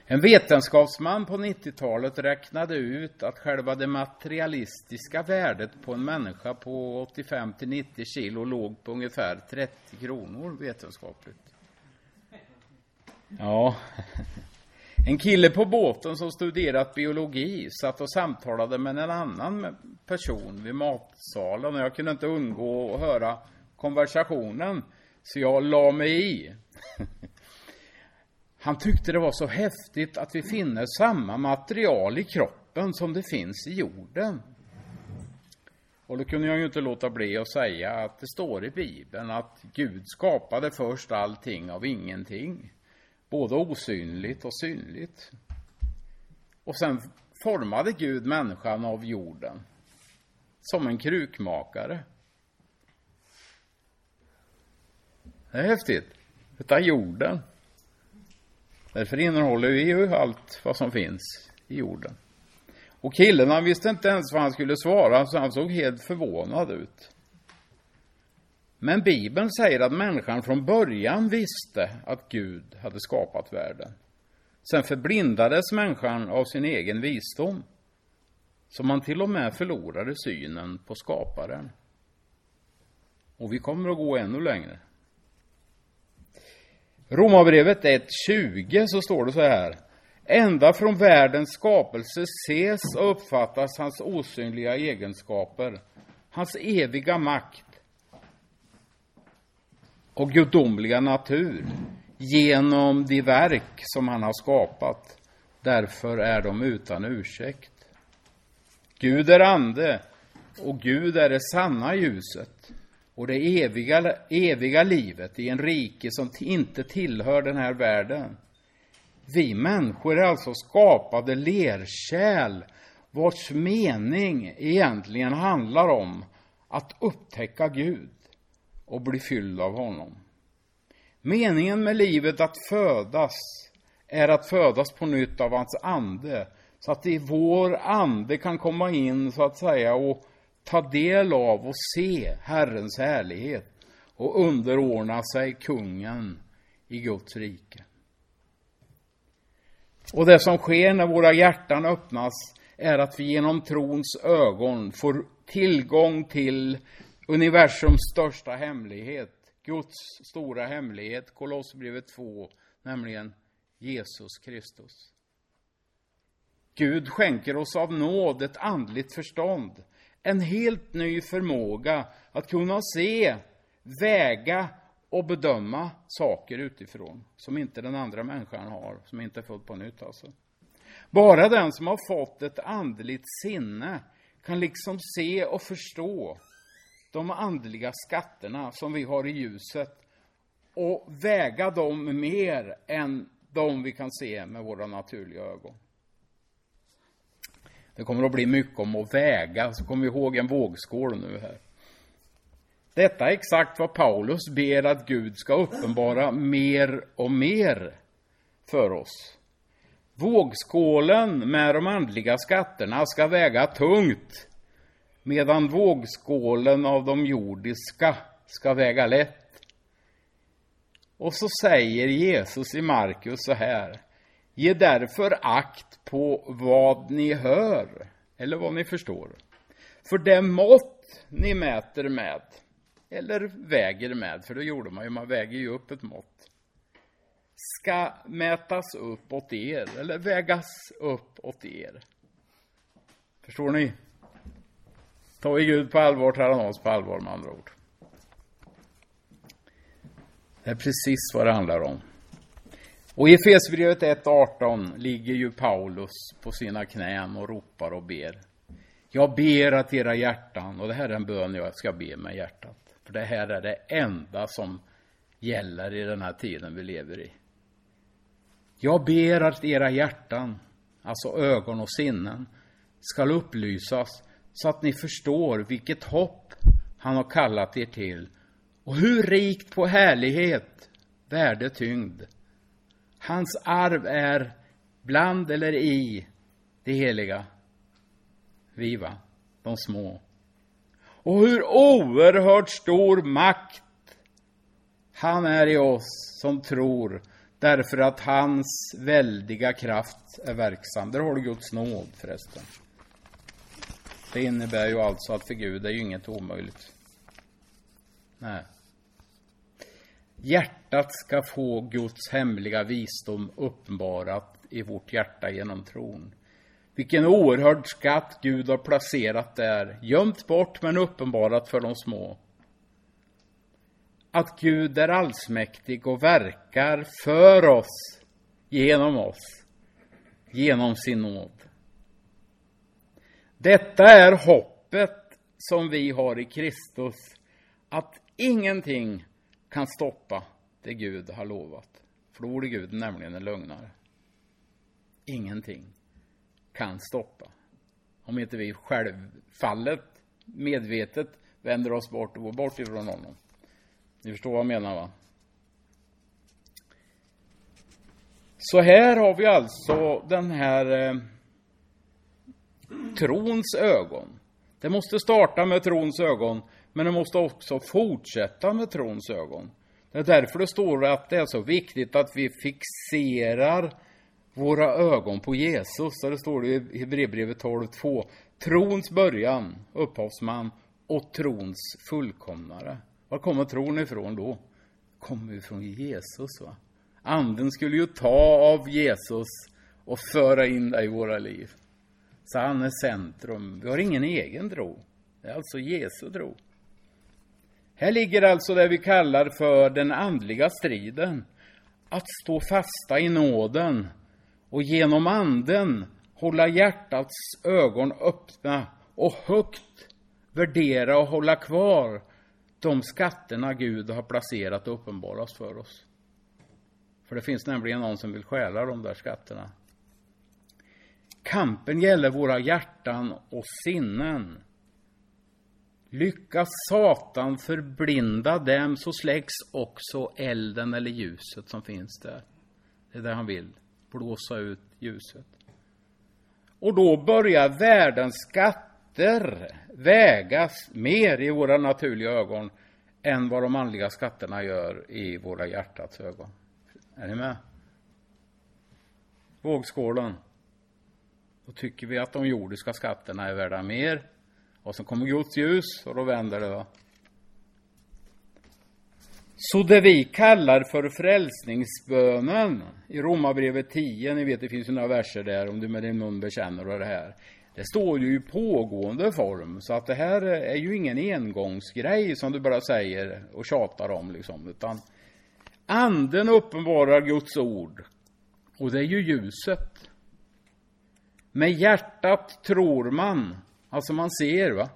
En vetenskapsman på 90-talet räknade ut att själva det materialistiska värdet på en människa på 85-90 kilo låg på ungefär 30 kronor vetenskapligt. Ja, en kille på båten som studerat biologi satt och samtalade med en annan person vid matsalen och jag kunde inte undgå att höra konversationen så jag la mig i. Han tyckte det var så häftigt att vi finner samma material i kroppen som det finns i jorden. Och då kunde jag ju inte låta bli att säga att det står i Bibeln att Gud skapade först allting av ingenting. Både osynligt och synligt. Och sen formade Gud människan av jorden. Som en krukmakare. Det är häftigt. Det är jorden. Därför innehåller vi ju allt vad som finns i jorden. Och killen han visste inte ens vad han skulle svara så han såg helt förvånad ut. Men Bibeln säger att människan från början visste att Gud hade skapat världen. Sen förblindades människan av sin egen visdom. Så man till och med förlorade synen på skaparen. Och vi kommer att gå ännu längre. Romarbrevet 1:20 så står det så här. Ända från världens skapelse ses och uppfattas hans osynliga egenskaper, hans eviga makt och gudomliga natur genom de verk som han har skapat. Därför är de utan ursäkt. Gud är ande och Gud är det sanna ljuset och det eviga livet i en rike som inte tillhör den här världen. Vi människor är alltså skapade lerkärl vars mening egentligen handlar om att upptäcka Gud och bli fylld av honom. Meningen med livet att födas är att födas på nytt av hans ande så att i vår ande kan komma in så att säga och ta del av och se Herrens härlighet och underordna sig kungen i Guds rike. Och det som sker när våra hjärtan öppnas är att vi genom trons ögon får tillgång till universums största hemlighet, Guds stora hemlighet, Kolosserbrevet 2, nämligen Jesus Kristus. Gud skänker oss av nåd ett andligt förstånd, en helt ny förmåga att kunna se, väga och bedöma saker utifrån som inte den andra människan har, som inte är född på nytt alltså. Bara den som har fått ett andligt sinne kan liksom se och förstå de andliga skatterna som vi har i ljuset och väga dem mer än de vi kan se med våra naturliga ögon. Det kommer att bli mycket om att väga, så kom ihåg en vågskål nu här. Detta är exakt vad Paulus ber att Gud ska uppenbara mer och mer för oss. Vågskålen med de andliga skatterna ska väga tungt, medan vågskålen av de jordiska ska väga lätt. Och så säger Jesus i Markus så här: ge därför akt på vad ni hör, eller vad ni förstår. För det mått ni mäter med, eller väger med, för det gjorde man ju, man väger ju upp ett mått, ska mätas upp åt er, eller vägas upp åt er. Förstår ni? Ta i Gud på allvar, tar han oss på allvar med andra ord. Det är precis vad det handlar om. Och i Efesierbrevet 1:18 ligger ju Paulus på sina knän och ropar och ber. Jag ber att era hjärtan, och det här är en bön jag ska be med hjärtat. För det här är det enda som gäller i den här tiden vi lever i. Jag ber att era hjärtan, alltså ögon och sinnen, ska upplysas så att ni förstår vilket hopp han har kallat er till. Och hur rikt på härlighet, värde, tyngd. Hans arv är bland eller i det heliga. Viva, de små. Och hur oerhört stor makt han är i oss som tror, Därför att hans väldiga kraft är verksam. Där har du Guds nåd förresten. Det innebär ju alltså att för Gud är ju inget omöjligt. Nej. Hjärtat ska få Guds hemliga visdom uppenbarat i vårt hjärta genom tron. Vilken oerhörd skatt Gud har placerat där. Gömt bort men uppenbarat för de små. Att Gud är allsmäktig och verkar för oss. Genom sin nåd. Detta är hoppet som vi har i Kristus. Att ingenting kan stoppa det Gud har lovat. För då är Gud nämligen en lögnare. Ingenting kan stoppa. Om inte vi självfallet, medvetet vänder oss bort och går bort ifrån honom. Ni förstår vad jag menar, va? Så här har vi alltså den här trons ögon. Det måste starta med trons ögon, men det måste också fortsätta med trons ögon. Det är därför det står att det är så viktigt att vi fixerar våra ögon på Jesus. Så det står det i Hebreerbrevet 12:2. Trons början, upphovsman, och trons fullkomnare. Var kommer tron ifrån då? Kommer ifrån Jesus, va? Anden skulle ju ta av Jesus och föra in det i våra liv. Så han är centrum. Vi har ingen egen tro. Det är alltså Jesu tro. Här ligger alltså det vi kallar för den andliga striden. Att stå fasta i nåden och genom anden hålla hjärtats ögon öppna och högt värdera och hålla kvar de skatterna Gud har placerat och uppenbaras för oss. För det finns nämligen någon som vill stjäla de där skatterna. Kampen gäller våra hjärtan och sinnen. Lyckas Satan förblinda dem, så släcks också elden eller ljuset som finns där. Det är det han vill. Blåsa ut ljuset. Och då börjar världens skatter vägas mer i våra naturliga ögon än vad de andliga skatterna gör i våra hjärtats ögon. Är ni med? Vågskålen. Då tycker vi att de jordiska skatterna är värda mer. Och så kommer Guds ljus och då vänder det, va? Så det vi kallar för frälsningsbönen i Romarbrevet 10, ni vet det finns ju några verser där, om du med din mun bekänner och det här. Det står ju i pågående form, så att det här är ju ingen engångsgrej som du bara säger och tjatar om liksom, utan anden uppenbarar Guds ord och det är ju ljuset. Med hjärtat tror man, alltså man ser, va?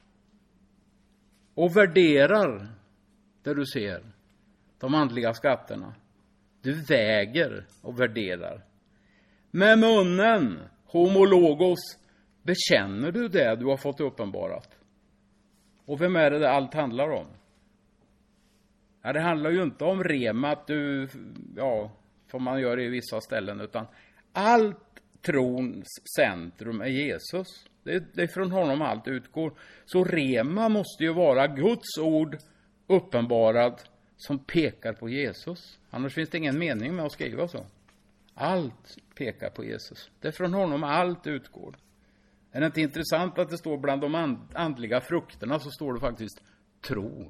Och värderar det du ser, de andliga skatterna. Du väger och värderar. Med munnen, homologos, bekänner du det du har fått uppenbarat. Och vem är det allt handlar om? Ja, det handlar ju inte om rema att du, ja, som man gör i vissa ställen, utan allt trons centrum är Jesus. Det är från honom allt utgår. Så rema måste ju vara Guds ord uppenbarad som pekar på Jesus. Annars finns det ingen mening med att skriva så. Allt pekar på Jesus. Det är från honom allt utgår. Är det inte intressant att det står bland de andliga frukterna så står det faktiskt tro.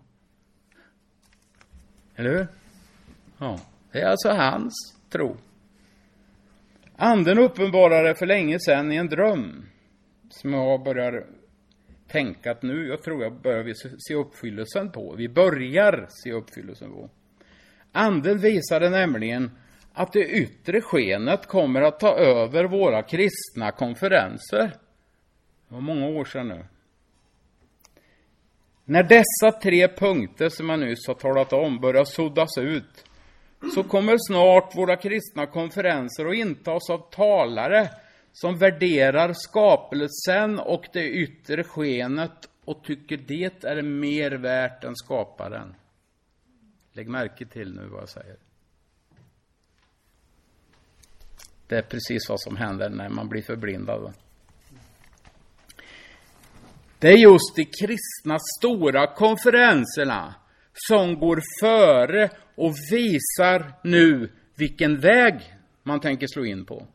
Eller hur? Ja, det är alltså hans tro. Anden uppenbarade för länge sedan i en dröm som jag börjar tänka att nu, jag tror jag börjar se uppfyllelsen på. Vi börjar se uppfyllelsen på. Anden visade nämligen att det yttre skenet kommer att ta över våra kristna konferenser. Det var många år sedan nu. När dessa 3 punkter som jag nyss har talat om börjar suddas ut, så kommer snart våra kristna konferenser att intas av talare som värderar skapelsen och det yttre skenet och tycker det är mer värt än skaparen. Lägg märke till nu vad jag säger. Det är precis vad som händer när man blir förblindad. Det är just de kristna stora konferenserna som går före och visar nu vilken väg man tänker slå in på.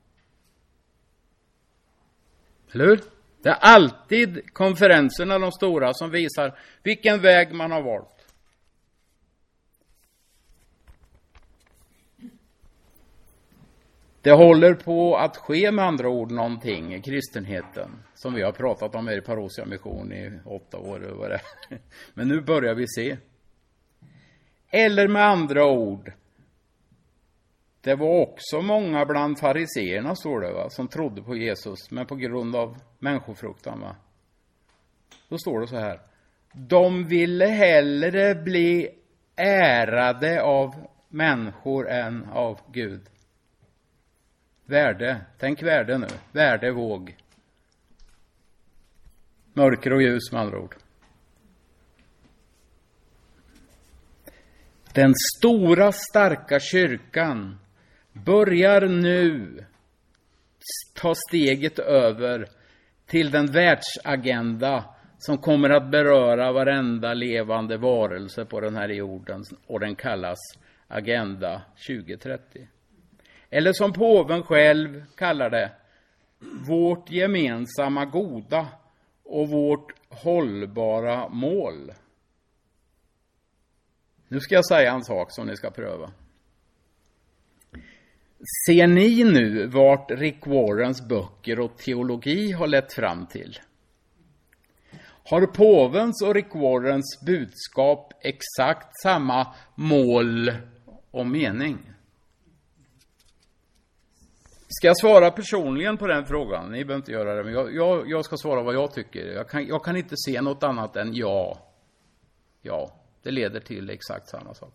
Eller hur? Det är alltid konferenserna, de stora, som visar vilken väg man har valt. Det håller på att ske med andra ord någonting i kristenheten som vi har pratat om här i Parousia mission i 8 år över det. Men nu börjar vi se. Eller med andra ord, det var också många bland fariseerna, står det, va, som trodde på Jesus, men på grund av människofruktan, va. Då står det så här: de ville hellre bli ärade av människor än av Gud. Värde, tänk värde nu. Värde, våg. Mörker och ljus, med andra ord. Den stora starka kyrkan börjar nu ta steget över till den världsagenda som kommer att beröra varenda levande varelse på den här jorden, och den kallas Agenda 2030. Eller som påven själv kallar det, vårt gemensamma goda och vårt hållbara mål. Nu ska jag säga en sak som ni ska pröva. Ser ni nu vart Rick Warrens böcker och teologi har lett fram till? Har påvens och Rick Warrens budskap exakt samma mål och mening? Ska jag svara personligen på den frågan? Ni behöver inte göra det, men jag ska svara vad jag tycker. Jag kan inte se något annat än ja. Ja, det leder till exakt samma sak.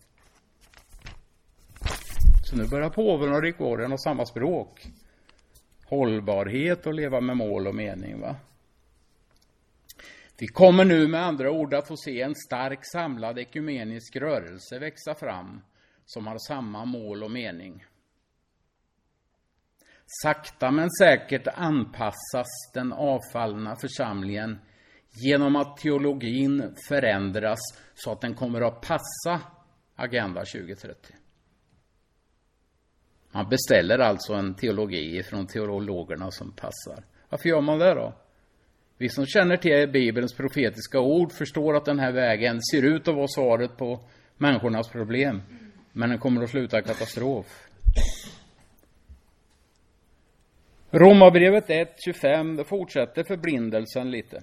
Så nu börjar påven och Rick Warren ha samma språk. Hållbarhet och leva med mål och mening, va? Vi kommer nu med andra ord att få se en stark samlad ekumenisk rörelse växa fram som har samma mål och mening. Sakta men säkert anpassas den avfallna församlingen genom att teologin förändras så att den kommer att passa Agenda 2030. Man beställer alltså en teologi från teologerna som passar. Varför gör man det då? Vi som känner till Bibelns profetiska ord förstår att den här vägen ser ut att vara svaret på människornas problem. Men den kommer att sluta katastrof. Romarbrevet 1:25, det fortsätter förblindelsen lite.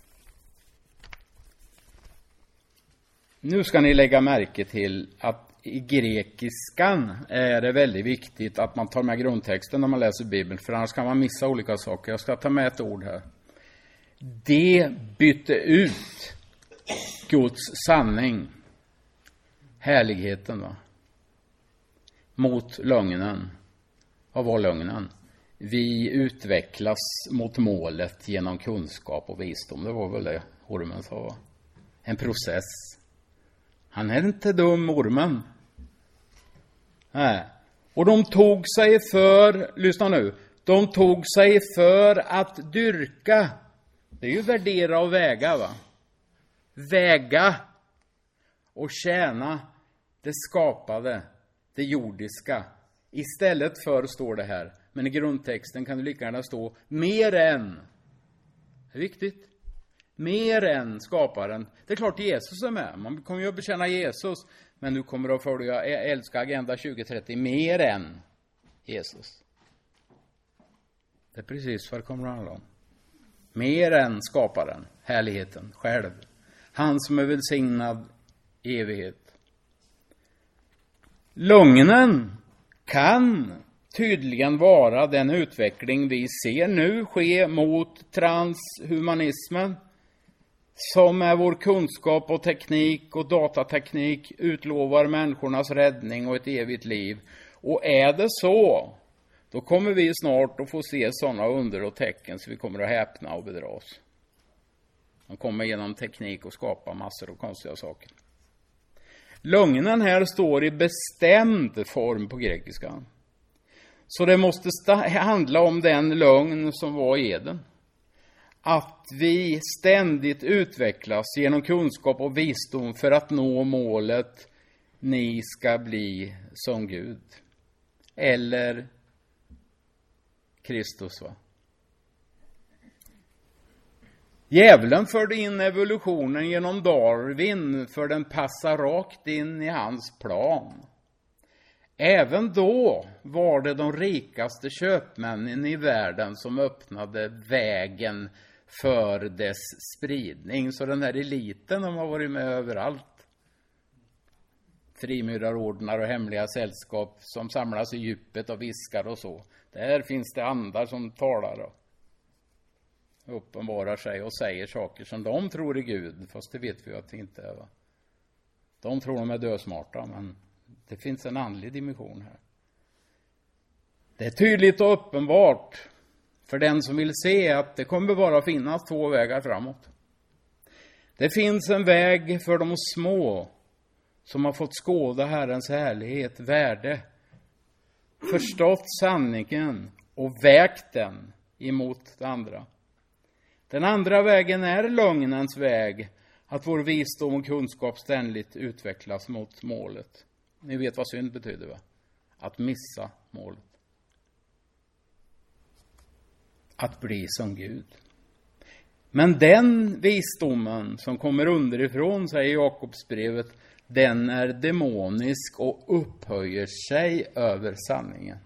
Nu ska ni lägga märke till att i grekiskan är det väldigt viktigt att man tar med grundtexten när man läser Bibeln, för annars kan man missa olika saker. Jag ska ta med ett ord här. Det bytte ut Guds sanning, härligheten, va, mot lögnen. Vad var lögnen? Vi utvecklas mot målet genom kunskap och visdom. Det var väl det ormen sa, va? En process. Han är inte dum, ormen. Nej. Och de tog sig för, lyssna nu, de tog sig för att dyrka. Det är ju värdera och väga, va? Väga och tjäna det skapade, det jordiska. Istället för, står det här, men i grundtexten kan det lika gärna stå mer än. Det är viktigt. Mer än skaparen. Det är klart Jesus är med. Man kommer ju att bekänna Jesus. Men nu kommer att följa, älska Agenda 2030 mer än Jesus. Det är precis vad det kommer att handla om. Mer än skaparen, härligheten, själv. Han som är välsignad i evighet. Lögnen kan tydligen vara den utveckling vi ser nu ske mot transhumanismen, som är vår kunskap och teknik och datateknik utlovar människornas räddning och ett evigt liv. Och är det så, då kommer vi snart att få se sådana under och tecken så vi kommer att häpna och bedras. De kommer genom teknik att skapa massor av konstiga saker. Lögnen här står i bestämd form på grekiskan. Så det måste handla om den lögn som var i Eden. Att vi ständigt utvecklas genom kunskap och visdom för att nå målet, ni ska bli som Gud. eller Kristus, va? Djävulen förde in evolutionen genom Darwin för den passar rakt in i hans plan. Även då var det de rikaste köpmännen i världen som öppnade vägen för dess spridning. Så den här eliten, de har varit med överallt. Frimurarordnar och hemliga sällskap som samlas i djupet och viskar och så. Där finns det andar som talar och uppenbarar sig och säger saker som de tror är Gud. Fast det vet vi ju att det inte är, va? De tror de är dösmarta, men det finns en andlig dimension här. Det är tydligt och uppenbart för den som vill se att det kommer bara finnas två vägar framåt. Det finns en väg för de små som har fått skåda Herrens härlighet, värde, förstått sanningen och vägt den emot det andra. Den andra vägen är lögnens väg, att vår visdom och kunskap ständigt utvecklas mot målet. Ni vet vad synd betyder, va? Att missa målet. Att bli som Gud. Men den visdomen som kommer underifrån, säger Jakobsbrevet, den är demonisk och upphöjer sig över sanningen.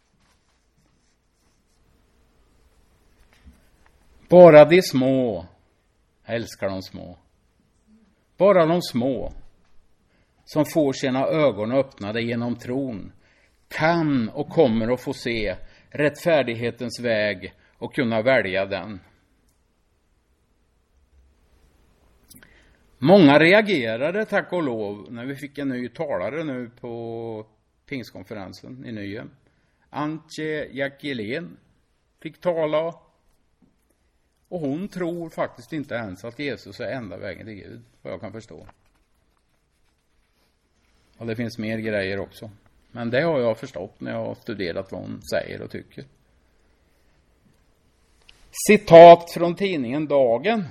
Bara de små, jag älskar de små. Bara de små som får sina ögon öppnade genom tron kan och kommer att få se rättfärdighetens väg och kunna välja den. Många reagerade, tack och lov, när vi fick en ny talare nu på Pingstkonferensen i Nyhem. Antje Jackelén fick tala. Och hon tror faktiskt inte ens att Jesus är enda vägen till Gud, vad jag kan förstå. Och det finns mer grejer också. Men det har jag förstått när jag har studerat vad hon säger och tycker. Citat från tidningen Dagen.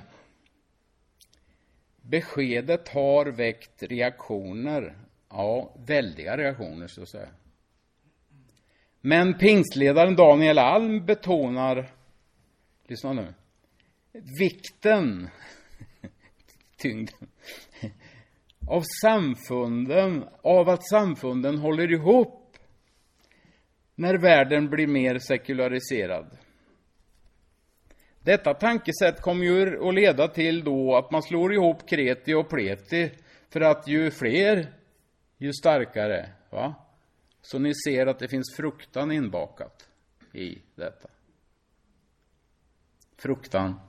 Beskedet har väckt reaktioner. Ja, väldiga reaktioner så att säga. Men pingstledaren Daniel Alm betonar, lyssna nu, vikten, tyngden, av samfunden, av att samfunden håller ihop när världen blir mer sekulariserad. Detta tankesätt kommer ju att leda till då att man slår ihop kreti och pleti, för att ju fler, ju starkare, va? Så ni ser att det finns fruktan inbakat i detta. Fruktan.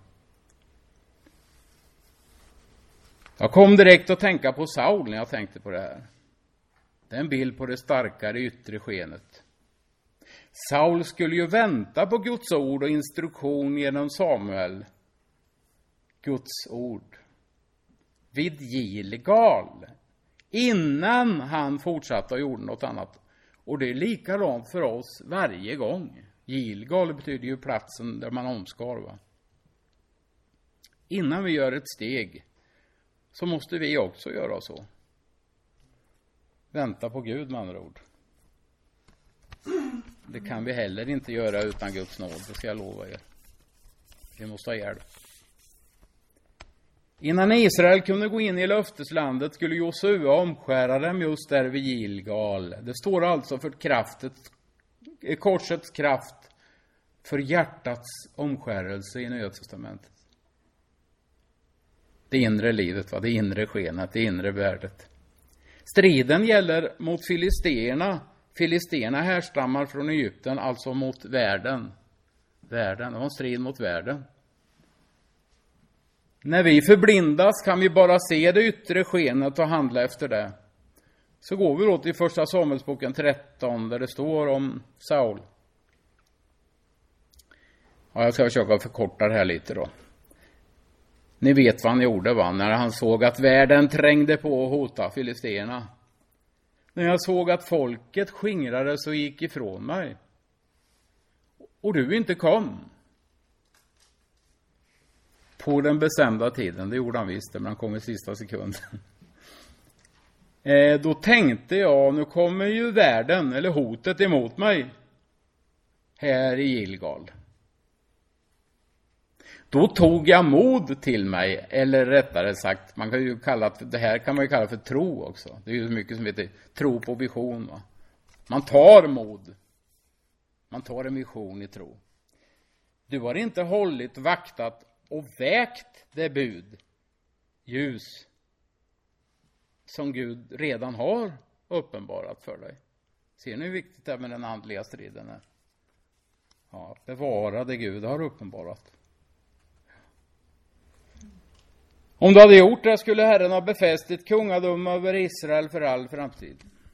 Jag kom direkt att tänka på Saul när jag tänkte på det här. Det är en bild på det starkare yttre skenet. Saul skulle ju vänta på Guds ord och instruktion genom Samuel. Guds ord. Vid Gilgal. Innan han fortsatte och gjorde något annat. Och det är likadant för oss varje gång. Gilgal betyder ju platsen där man omskar, va? Innan vi gör ett steg så måste vi också göra så. Vänta på Gud med andra ord. Det kan vi heller inte göra utan Guds nåd, det ska jag lova er. Vi måste ha hjälp. Innan Israel kunde gå in i löfteslandet skulle Josua omskära dem just där vid Gilgal. Det står alltså för korsets kraft för hjärtats omskärelse i Nya testamentet. Det inre livet, va? Det inre skenet, det inre värdet. Striden gäller mot filisterna. Filisterna härstammar från Egypten, alltså mot världen. Världen, det var en strid mot världen. När vi förblindas kan vi bara se det yttre skenet och handla efter det. Så går vi då till första Samuelsboken 13 där det står om Saul. Ja, jag ska försöka förkorta det här lite då. Ni vet vad han gjorde, va? När han såg att världen trängde på och hota filisterna. När jag såg att folket skingrades och gick ifrån mig. Och du inte kom. På den bestämda tiden, det gjorde han visst, men han kom i sista sekunden. Då tänkte jag, nu kommer ju världen, eller hotet emot mig, här i Gilgal. Då tog jag mod till mig, eller rättare sagt, man kan ju kalla det här kan man ju kalla för tro också. Det är ju så mycket som heter tro på vision, va? Man tar mod. Man tar en vision i tro. Du har inte hållit, vaktat och vägt det bud, ljus, som Gud redan har uppenbarat för dig. Ser ni hur viktigt det är med den andliga striden är? Ja, bevara det Gud har uppenbarat. Om du hade gjort det skulle Herren ha befäst ett kungadöme över Israel för all framtid.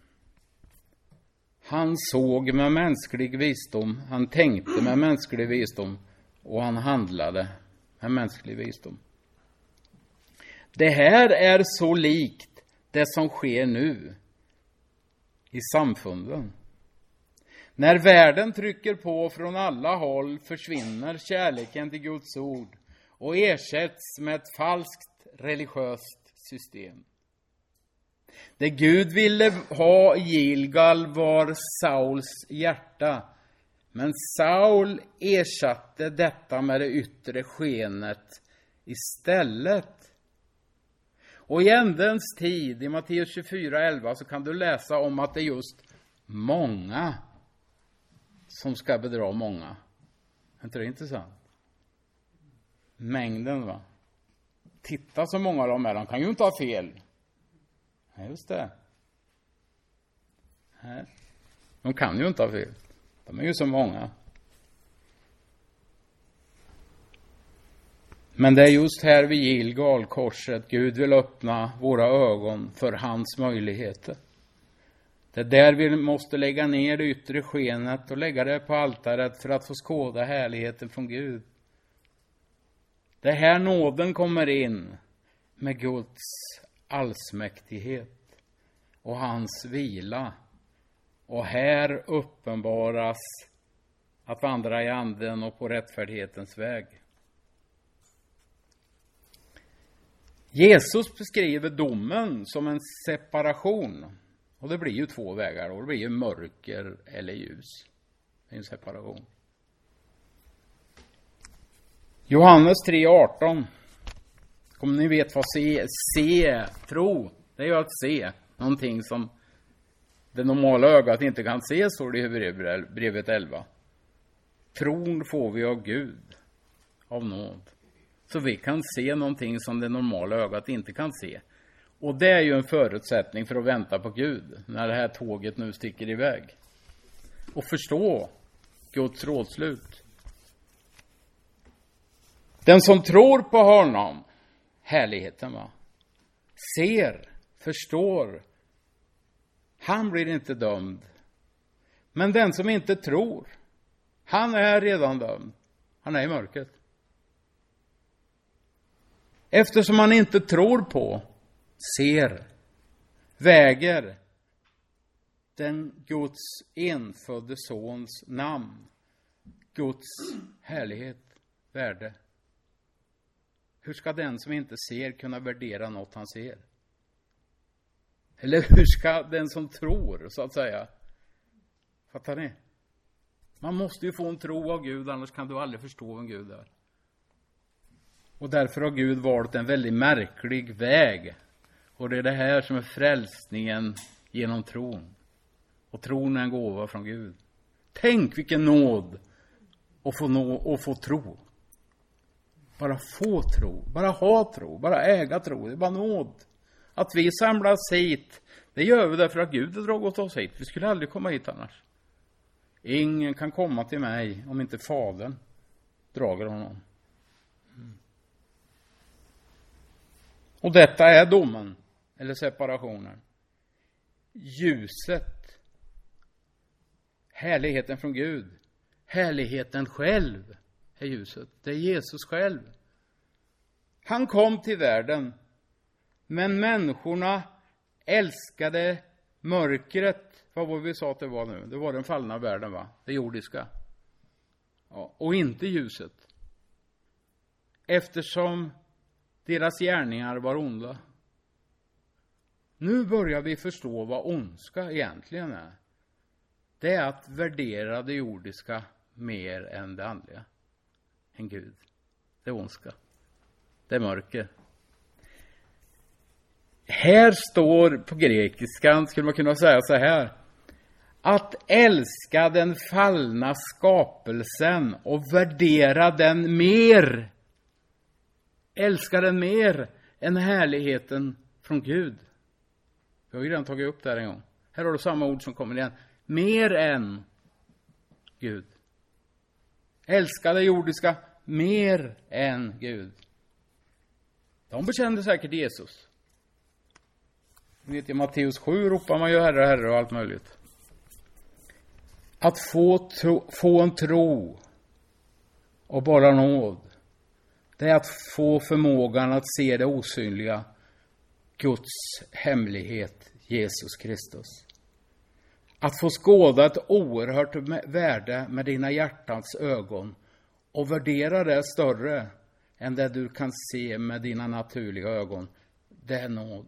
Han såg med mänsklig visdom, han tänkte med mänsklig visdom och han handlade med mänsklig visdom. Det här är så likt det som sker nu i samfunden. När världen trycker på från alla håll försvinner kärleken till Guds ord och ersätts med ett falskt religiöst system. Det Gud ville ha i Gilgal var Sauls hjärta. Men Saul ersatte detta med det yttre skenet istället. Och i ändens tid, i Matteus 24:11, så kan du läsa om att det är just många som ska bedra många. Är inte det intressant? Mängden, va? Titta så många de är, de kan ju inte ha fel. Ja, just det. Nej. De kan ju inte ha fel. De är ju så många. Men det är just här vid Gilgalkorset Gud vill öppna våra ögon för hans möjligheter. Det är där vi måste lägga ner det yttre skenet och lägga det på altaret för att få skåda härligheten från Gud. Det är här nåden kommer in med Guds allsmäktighet och hans vila. Och här uppenbaras att vandra i anden och på rättfärdighetens väg. Jesus beskriver domen som en separation. Och det blir ju två vägar. Och det blir ju mörker eller ljus. Det är en separation. Johannes 3:18. Om ni vet vad tro. Det är ju att se någonting som det normala ögat inte kan se, står det i Hebreerbrevet 11. Tron får vi av Gud, av nåd. Så vi kan se någonting som det normala ögat inte kan se. Och det är ju en förutsättning för att vänta på Gud när det här tåget nu sticker iväg. Och förstå Guds rådslut. Den som tror på honom, härligheten, va? Ser, förstår, han blir inte dömd. Men den som inte tror, han är redan dömd. Han är i mörkret. Eftersom han inte tror på, ser, väger den Guds enfödde sons namn, Guds härlighet, värde. Hur ska den som inte ser kunna värdera något han ser? Eller hur ska den som tror, så att säga? Fattar ni? Man måste ju få en tro av Gud, annars kan du aldrig förstå vem Gud är. Och därför har Gud valt en väldigt märklig väg. Och det är det här som är frälsningen genom tron. Och tron är en gåva från Gud. Tänk vilken nåd att få tro. Bara få tro, bara ha tro, bara äga tro. Det är bara nåd. Att vi samlas hit, det gör vi därför att Gud har dragit oss hit. Vi skulle aldrig komma hit annars. Ingen kan komma till mig om inte Fadern drager honom. Och detta är domen, eller separationen. Ljuset, härligheten från Gud, härligheten själv är ljuset. Det är Jesus själv. Han kom till världen, men människorna älskade mörkret. Vad var vi sa att det var nu? Det var den fallna världen, va? Det jordiska. Ja, och inte ljuset. Eftersom deras gärningar var onda. Nu börjar vi förstå vad ondska egentligen är. Det är att värdera det jordiska mer än det andliga. En Gud. Det är ondska. Det är mörker. Här står på grekiskan, skulle man kunna säga så här. Att älska den fallna skapelsen och värdera den mer. Älska den mer än härligheten från Gud. Jag har ju redan tagit upp det här en gång. Här har du samma ord som kommer igen. Mer än Gud. Älska det jordiska mer än Gud. De bekände säkert Jesus. Ni vet, i Matteus 7 ropar man ju Herre, Herre och allt möjligt. Att få en tro och bara nåd. Det är att få förmågan att se det osynliga. Guds hemlighet, Jesus Kristus. Att få skåda ett oerhört värde med dina hjärtans ögon och värdera det större än det du kan se med dina naturliga ögon. Det är nåd.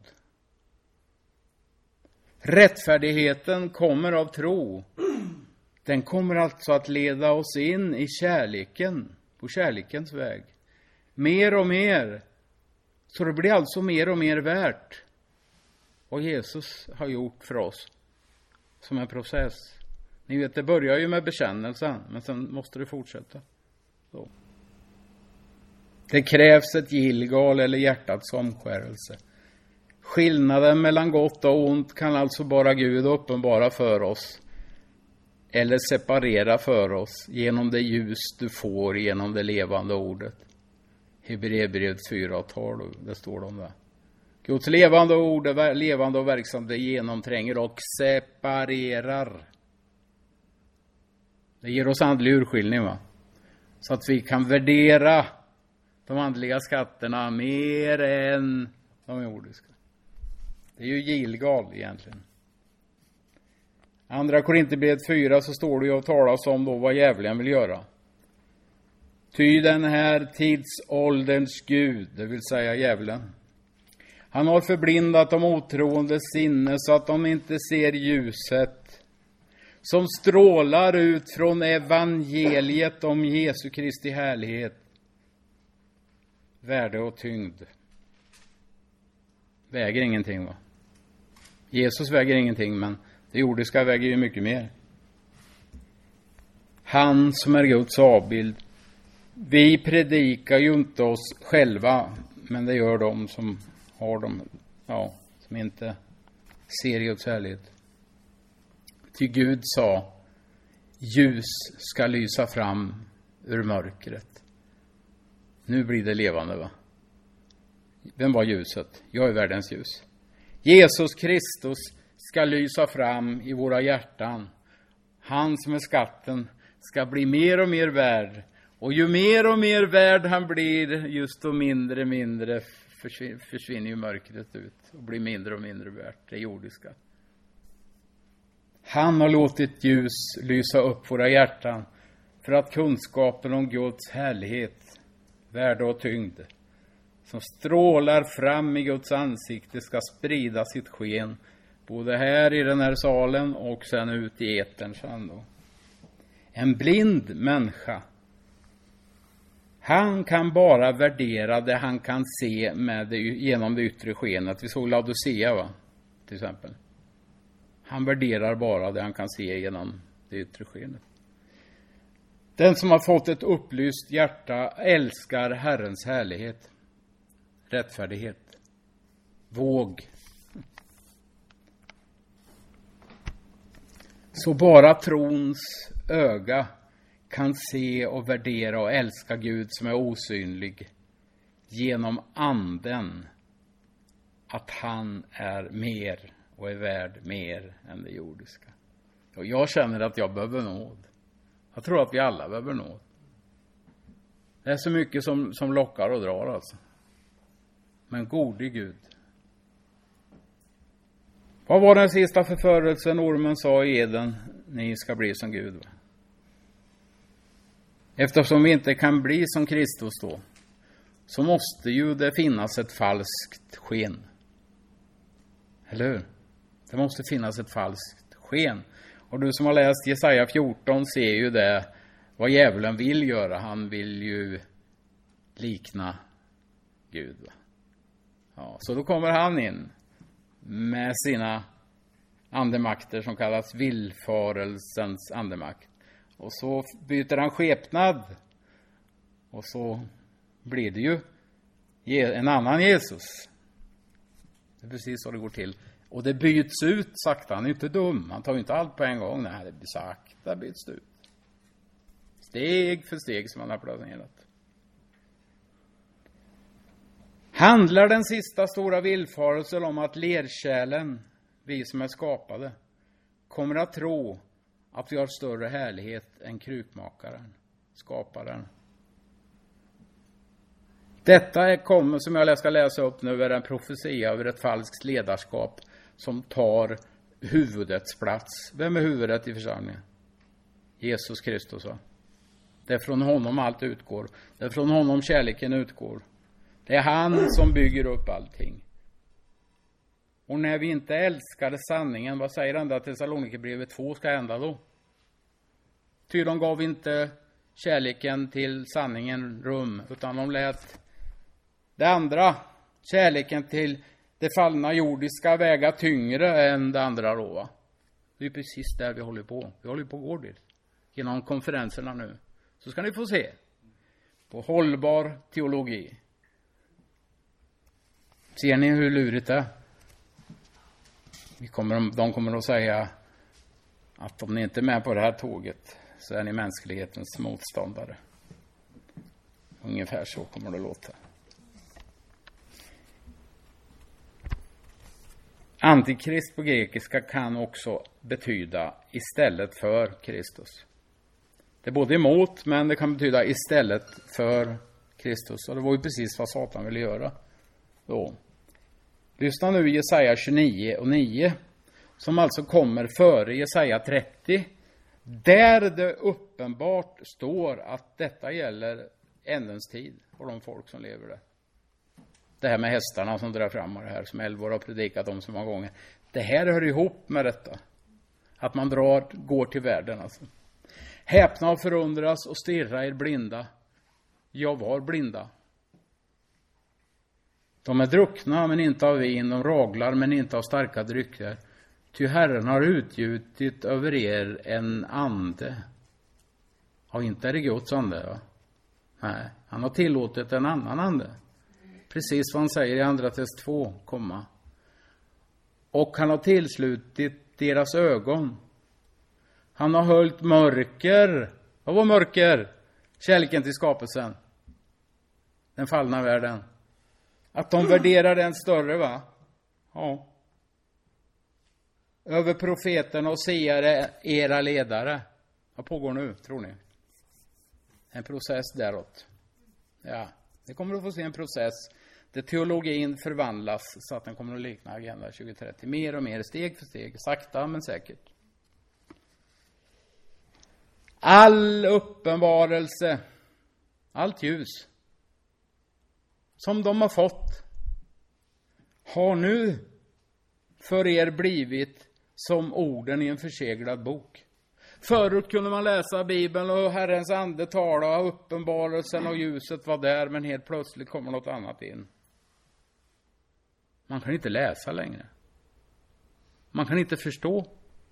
Rättfärdigheten kommer av tro. Den kommer alltså att leda oss in i kärleken, på kärlekens väg. Mer och mer. Så det blir alltså mer och mer värt vad Jesus har gjort för oss som en process. Ni vet, det börjar ju med bekännelsen, men sen måste det fortsätta. Så. Det krävs ett Gilgal eller hjärtats omskärelse. Skillnaden mellan gott och ont kan alltså bara Gud uppenbara för oss. Eller separera för oss genom det ljus du får genom det levande ordet. Hebreerbrevet 4:12, det står om det. Guds levande ord är levande och verksamt, det genomtränger och separerar. Det ger oss andlig urskiljning, va? Så att vi kan värdera de andliga skatterna mer än de jordiska. Det är ju Gilgal egentligen. Andra Korinthierbrevet 4 så står det ju och talas om då vad djävulen vill göra. Ty den här tidsålderns Gud, det vill säga djävulen. Han har förblindat de otroendes sinne så att de inte ser ljuset som strålar ut från evangeliet om Jesu Kristi härlighet, värde och tyngd. Väger ingenting, va? Jesus väger ingenting, men det jordiska väger ju mycket mer. Han som är Guds avbild. Vi predikar ju inte oss själva, men det gör de som har dem, som inte ser Guds härlighet. Ty Gud sa, ljus ska lysa fram ur mörkret. Nu blir det levande, va? Vem var ljuset? Jag är världens ljus. Jesus Kristus ska lysa fram i våra hjärtan. Han som är skatten ska bli mer och mer värd. Och ju mer och mer värd han blir, just då mindre försvinner ju mörkret ut. Och blir mindre och mindre värt, det jordiska. Han har låtit ljus lysa upp våra hjärtan. För att kunskapen om Guds härlighet, värde och tyngd, som strålar fram i Guds ansikte, ska sprida sitt sken. Både här i den här salen och sen ut i etern sen då. En blind människa, han kan bara värdera det han kan se genom det yttre skenet. Vi såg Laodicea, va? Till exempel. Han värderar bara det han kan se genom det yttre skenet. Den som har fått ett upplyst hjärta älskar Herrens härlighet. Rättfärdighet. Våg. Så bara trons öga kan se och värdera och älska Gud som är osynlig genom anden, att han är mer och är värd mer än det jordiska. Och jag känner att jag behöver nåd. Jag tror att vi alla behöver nåd. Det är så mycket som lockar och drar alltså. Men gode Gud. Vad var den sista förförelsen ormen sa i Eden? Ni ska bli som Gud, va? Eftersom vi inte kan bli som Kristus då, så måste ju det finnas ett falskt sken. Eller hur? Det måste finnas ett falskt sken. Och du som har läst Jesaja 14 ser ju det, vad djävulen vill göra. Han vill ju likna Gud. Ja, så då kommer han in med sina andemakter som kallas villfarelsens andemakt. Och så byter han skepnad. Och så blir det ju en annan Jesus. Det är precis så det går till. Och det byts ut sakta. Han är inte dum. Han tar ju inte allt på en gång. Nej, det blir sakta byts ut. Steg för steg som han har planerat. Handlar den sista stora villfarelsen om att lerkärlen, vi som är skapade, kommer att tro att vi har större härlighet än krukmakaren, skaparen. Detta kommer, som jag ska läsa upp nu, är en profetia över ett falskt ledarskap som tar huvudets plats. Vem är huvudet i församlingen? Jesus Kristus. Det är från honom allt utgår. Det är från honom kärleken utgår. Det är han som bygger upp allting. Och när vi inte älskade sanningen, vad säger Andra Thessalonikerbrevet 2 ska hända då? Ty de gav inte kärleken till sanningen rum, utan de lät det andra, kärleken till det fallna jordiska, väga tyngre än det andra då, va? Det är precis där vi håller på. Vi håller på att gå dit. Genom konferenserna nu. Så ska ni få se. På hållbar teologi. Ser ni hur lurigt det är? De kommer att säga att om ni inte är med på det här tåget så är ni mänsklighetens motståndare. Ungefär så kommer det låta. Antikrist på grekiska kan också betyda istället för Kristus. Det är både emot, men det kan betyda istället för Kristus. Och det var ju precis vad Satan ville göra då. Lyssna nu i Jesaja 29 och 9, som alltså kommer före Jesaja 30, där det uppenbart står att detta gäller ändens tid och de folk som lever där. Det här med hästarna som drar fram och det här som Elvor har predikat om så många gånger. Det här hör ihop med detta. Att man går till världen alltså. Häpna och förundras och stirra er blinda. Jag var blinda. De är druckna men inte av vin, de raglar men inte av starka drycker. Ty Herren har utgjutit över er en ande. Ja, inte är det Guds ande, va? Nej, han har tillåtit en annan ande. Precis vad han säger i Andra Tess 2, och han har tillslutit deras ögon. Han har höljt mörker. Vad var mörker? Kärleken till skapelsen. Den fallna världen. Att de värderar den större, va? Ja. Över profeterna och siare, era ledare. Vad pågår nu, tror ni? En process däråt. Ja, det kommer att få se en process där teologin förvandlas så att den kommer att likna Agenda 2030. Mer och mer, steg för steg, sakta men säkert. All uppenbarelse, allt ljus som de har fått har nu för er blivit som orden i en förseglad bok. Förut kunde man läsa Bibeln och Herrens ande tala och uppenbarelsen och ljuset var där, men helt plötsligt kommer något annat in. Man kan inte läsa längre. Man kan inte förstå.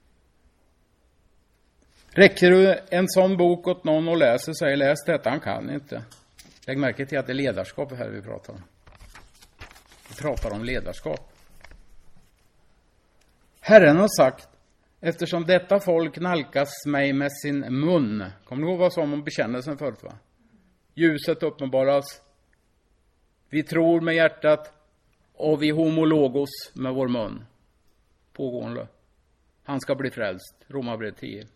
Räcker du en sån bok åt någon och läser och säger läs detta, han kan inte. Lägg märke till att det är ledarskap här vi pratar om. Vi pratar om ledarskap. Herren har sagt, eftersom detta folk nalkas mig med sin mun. Kommer ni ihåg vad som om bekännelsen förut, va? Ljuset uppenbaras. Vi tror med hjärtat och vi homologos med vår mun. Pågående. Han ska bli frälst. Romarbrevet 10.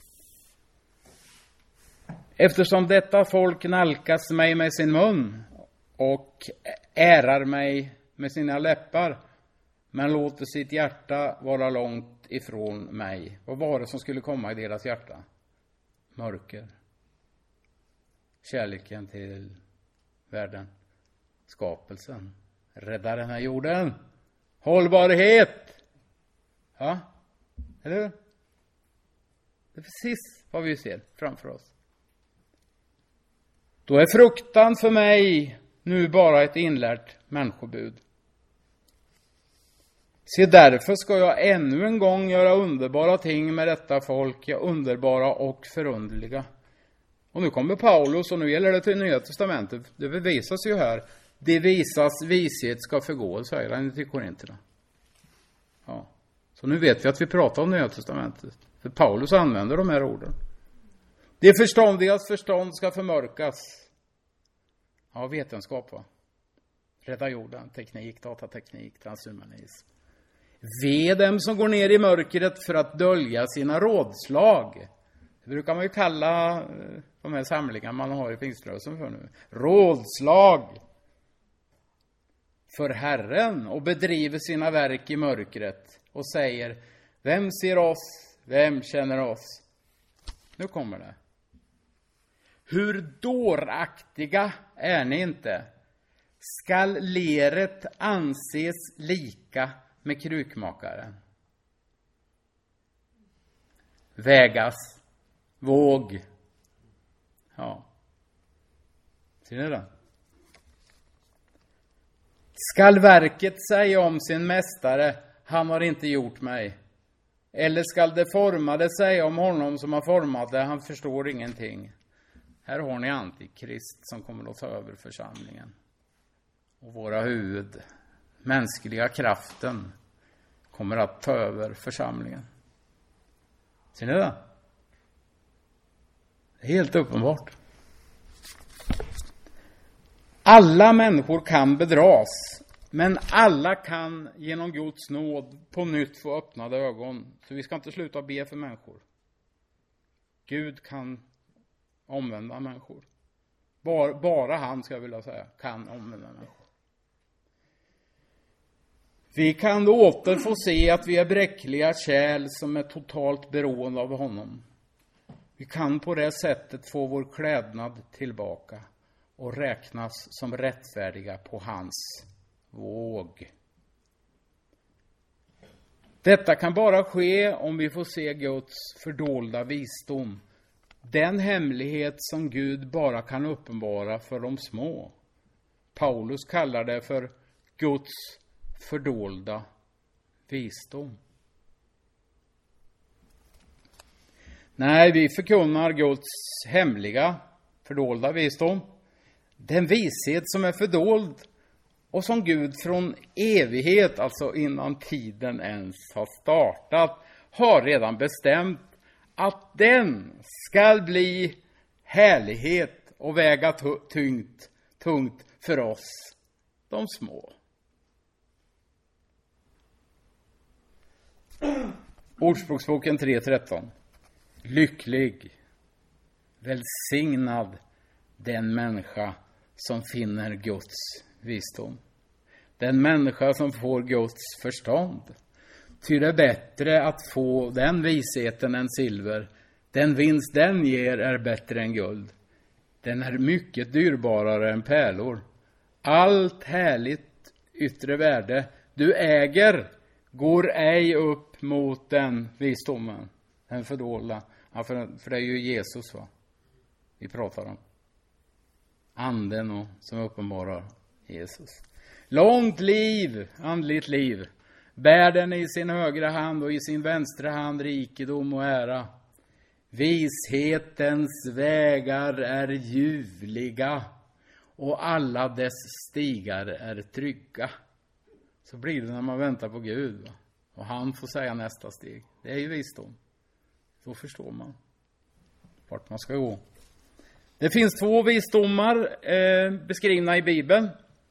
Eftersom detta folk nalkas mig med sin mun och ärar mig med sina läppar, men låter sitt hjärta vara långt ifrån mig. Vad var det som skulle komma i deras hjärta? Mörker. Kärleken till världen. Skapelsen. Rädda den här jorden. hållbarhet. Ja, eller hur? Det är precis vad vi ser framför oss. Då är fruktan för mig nu bara ett inlärt människobud. Se, därför ska jag ännu en gång göra underbara ting med detta folk, ja, underbara och förunderliga. Och nu kommer Paulus, och nu gäller det till Nya testamentet. Det bevisas ju här. Det visas vishet ska förgå, säger han till Korinterna. Ja. Så nu vet vi att vi pratar om Nya testamentet. För Paulus använder de här orden. Det förståndigas förstånd ska förmörkas. Ja, vetenskap, va? Rädda jorden, teknik, datateknik, transhumanism. Ve dem som går ner i mörkret för att dölja sina rådslag. Det brukar man ju kalla de här samlingar man har i pingströrelsen för nu. Rådslag för Herren, och bedriver sina verk i mörkret och säger: vem ser oss? Vem känner oss? Nu kommer det. Hur dåraktiga är ni inte? Skall leret anses lika med krukmakaren? Vägas, våg. Ja. Ser ni det? Skall verket säga om sin mästare: han har inte gjort mig? Eller skall det formade säga om honom som har format det: han förstår ingenting? Här har ni antikrist som kommer att ta över församlingen. Och våra huvud, mänskliga kraften, kommer att ta över församlingen. Ser ni det? Det är helt uppenbart. Alla människor kan bedras, men alla kan genom Guds nåd på nytt få öppnade ögon. Så vi ska inte sluta be för människor. Gud kan omvända människor. Bara han, ska jag vilja säga, kan omvända människor. Vi kan då åter få se att vi är bräckliga kärl som är totalt beroende av honom. Vi kan på det sättet få vår klädnad tillbaka och räknas som rättfärdiga på hans våg. Detta kan bara ske om vi får se Guds fördolda visdom. Den hemlighet som Gud bara kan uppenbara för de små. Paulus kallar det för Guds fördolda visdom. Nej, vi förkunnar Guds hemliga fördolda visdom. Den vishet som är fördold och som Gud från evighet, alltså innan tiden ens har startat, har redan bestämt att den ska bli härlighet och väga tungt för oss, de små. Ordspråksboken 3:13. Lycklig, välsignad den människa som finner Guds visdom. Den människa som får Guds förstånd. Ty det är bättre att få den visheten än silver. Den vinst den ger är bättre än guld. Den är mycket dyrbarare än pärlor. Allt härligt yttre värde du äger går ej upp mot den visdomen. Den fördolda. Ja, för det är ju Jesus, va? Vi pratar om. Anden och som uppenbarar Jesus. Långt liv, andligt liv. Bär den i sin högra hand och i sin vänstra hand rikedom och ära. Vishetens vägar är ljuvliga och alla dess stigar är trygga. Så blir det när man väntar på Gud, va? Och han får säga nästa steg. Det är ju visdom. Då förstår man vart man ska gå. Det finns 2 visdomar beskrivna i Bibeln.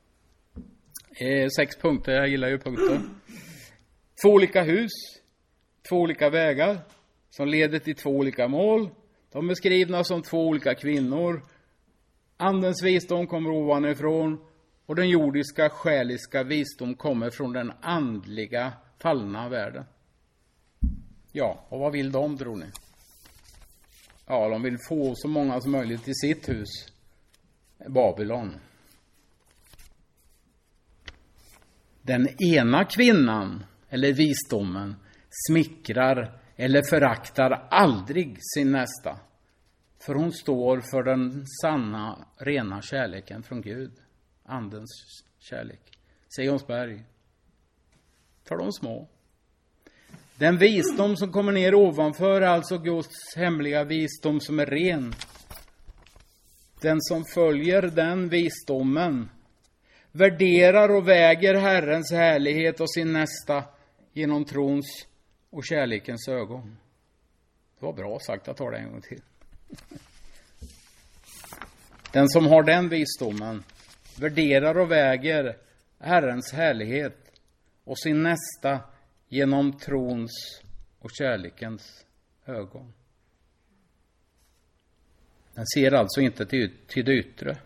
6 punkter, jag gillar ju punkter. 2 olika hus, 2 olika vägar som leder till 2 olika mål. De är beskrivna som 2 olika kvinnor. Andens visdom kommer ovanifrån och den jordiska själiska visdom kommer från den andliga fallna världen. Ja, och vad vill de, tror ni? Ja, de vill få så många som möjligt till sitt hus, Babylon. Den ena kvinnan, eller visdomen, smickrar eller föraktar aldrig sin nästa. För hon står för den sanna, rena kärleken från Gud. Andens kärlek. Sionsberg. För de små. Den visdom som kommer ner ovanför, alltså Guds hemliga visdom som är ren. Den som följer den visdomen värderar och väger Herrens härlighet och sin nästa genom trons och kärlekens ögon. Det var bra sagt, jag tar det en gång till. Den som har den visdomen värderar och väger Herrens härlighet och sin nästa genom trons och kärlekens ögon. Den ser alltså inte till det yttre.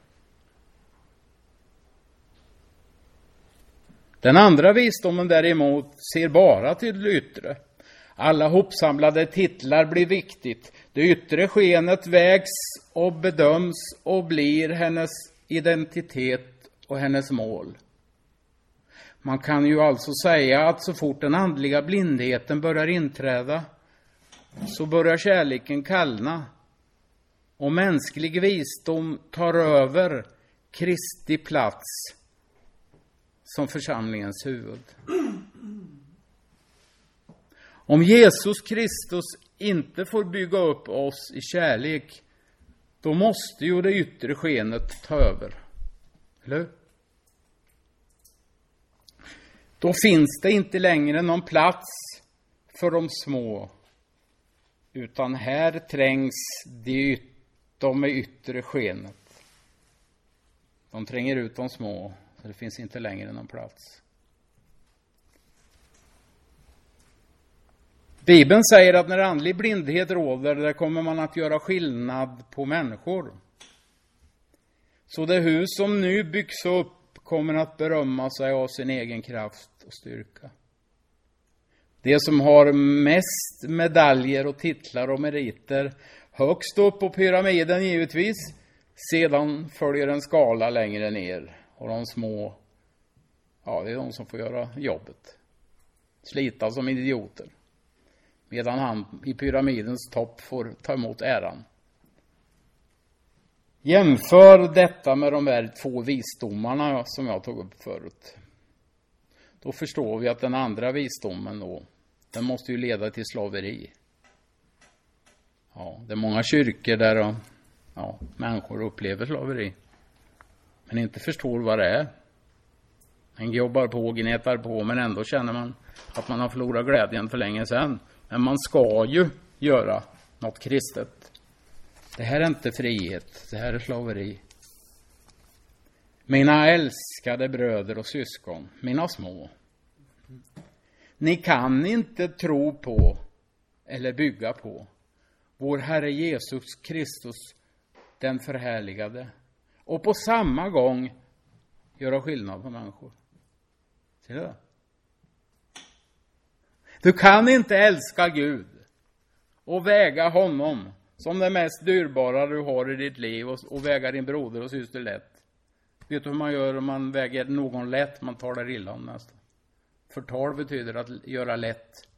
Den andra visdomen däremot ser bara till det yttre. Alla hopsamlade titlar blir viktigt. Det yttre skenet vägs och bedöms och blir hennes identitet och hennes mål. Man kan ju alltså säga att så fort den andliga blindheten börjar inträda så börjar kärleken kallna. Och mänsklig visdom tar över Kristi plats som församlingens huvud. Om Jesus Kristus inte får bygga upp oss i kärlek, då måste ju det yttre skenet ta över. Eller? Då finns det inte längre någon plats för de små, utan här trängs de med yttre skenet. De tränger ut de små, så det finns inte längre någon plats. Bibeln säger att när andlig blindhet råder, där kommer man att göra skillnad på människor. Så det hus som nu byggs upp kommer att berömma sig av sin egen kraft och styrka. Det som har mest medaljer och titlar och meriter högst upp på pyramiden givetvis, sedan följer en skala längre ner. Och de små, ja, det är de som får göra jobbet. Slita som idioter. Medan han i pyramidens topp får ta emot äran. Jämför detta med de här 2 visdomarna som jag tog upp förut. Då förstår vi att den andra visdomen då, den måste ju leda till slaveri. Ja, det är många kyrkor där människor upplever slaveri. Men inte förstår vad det är. Man jobbar på, gnetar på, men ändå känner man att man har förlorat glädjen för länge sedan. Men man ska ju göra något kristet. Det här är inte frihet, det här är slaveri. Mina älskade bröder och syskon, mina små. Ni kan inte tro på eller bygga på vår Herre Jesus Kristus, den förhärligade, och på samma gång göra skillnad på människor. Ser du det? Du kan inte älska Gud och väga honom som det mest dyrbara du har i ditt liv och väga din broder och syster lätt. Vet du hur man gör om man väger någon lätt? Man tar det illa om nästan. Förtal betyder att göra lätt.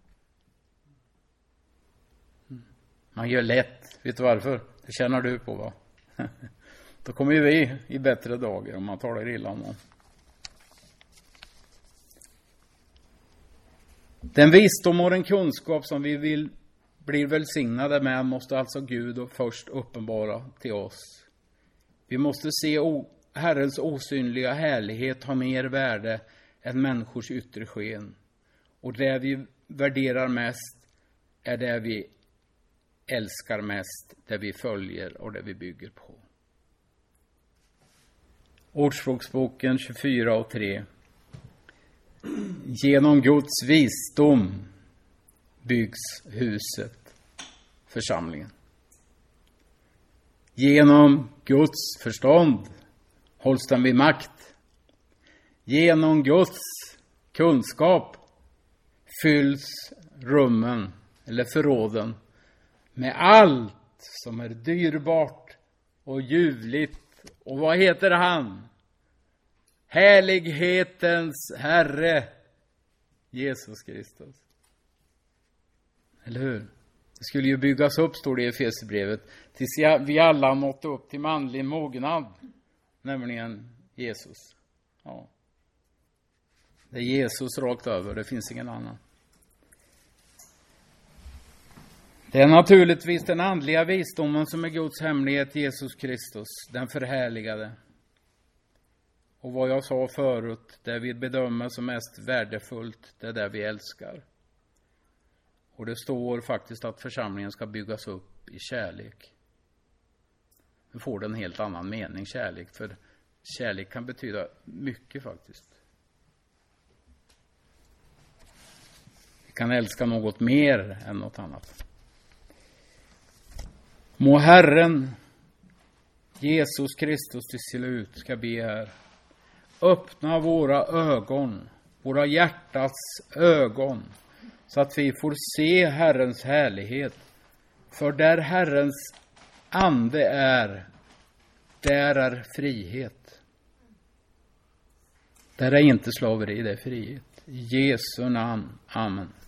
Man gör lätt. Vet du varför? Det känner du på, va? Då kommer ju vi i bättre dagar om man tar det illa om någon. Den visdom och den kunskap som vi vill bli välsignade med måste alltså Gud först uppenbara till oss. Vi måste se Herrens osynliga härlighet ha mer värde än människors yttre sken. Och det vi värderar mest är det vi älskar mest, det vi följer och det vi bygger på. Ordspråksboken 24:3. Genom Guds visdom byggs huset, församlingen. Genom Guds förstånd hålls den vid makt. Genom Guds kunskap fylls rummen eller förråden med allt som är dyrbart och ljuvligt. Och vad heter han? Härlighetens Herre, Jesus Kristus. Eller hur? Det skulle ju byggas upp, står det i Efesierbrevet, tills vi alla nått upp till manlig mognad, nämligen Jesus. Ja. Det är Jesus rakt över, det finns ingen annan. Det är naturligtvis den andliga visdomen som är Guds hemlighet, Jesus Kristus, den förhärligade. Och vad jag sa förut, det vi bedömer som mest värdefullt, det är det vi älskar. Och det står faktiskt att församlingen ska byggas upp i kärlek. Nu får det en helt annan mening, kärlek, för kärlek kan betyda mycket faktiskt. Vi kan älska något mer än något annat. Må Herren, Jesus Kristus till slut, ska be här. Öppna våra ögon, våra hjärtats ögon, så att vi får se Herrens härlighet. För där Herrens ande är, där är frihet. Där är inte slaveri, det är frihet. I Jesu namn. Amen.